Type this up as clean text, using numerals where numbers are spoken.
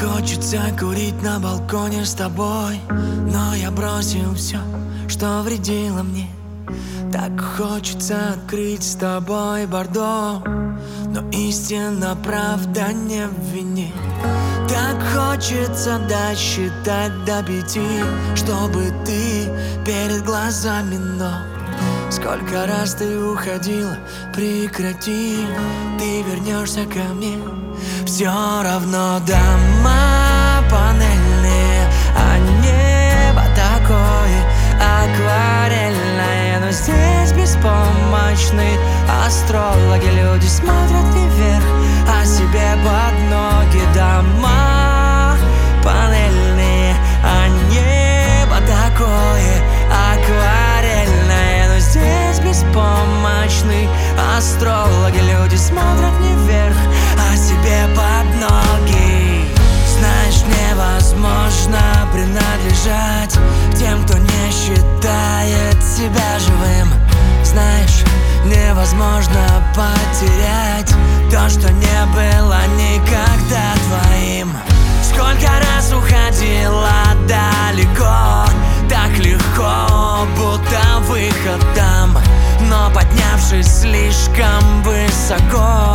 хочется курить на балконе с тобой, но я бросил все, что вредило мне. Так хочется открыть с тобой бордо, но истинно правда не в вине. Так хочется досчитать до 5, чтобы ты перед глазами, но сколько раз ты уходила, прекрати, ты вернешься ко мне. Все равно дома панельные, а небо такое акварельное. Но здесь беспомощные астрологи, люди смотрят не вверх, а себе под ноги. Дома панельные, а небо такое акварельное. Но здесь беспомощные астрологи, люди смотрят не вверх, а себе под ноги. Знаешь, невозможно принадлежать тем, кто не считает себя живым. Знаешь, невозможно потерять то, что не было никогда твоим. Сколько раз уходила далеко, так легко, будто выход там, но поднявшись слишком высоко,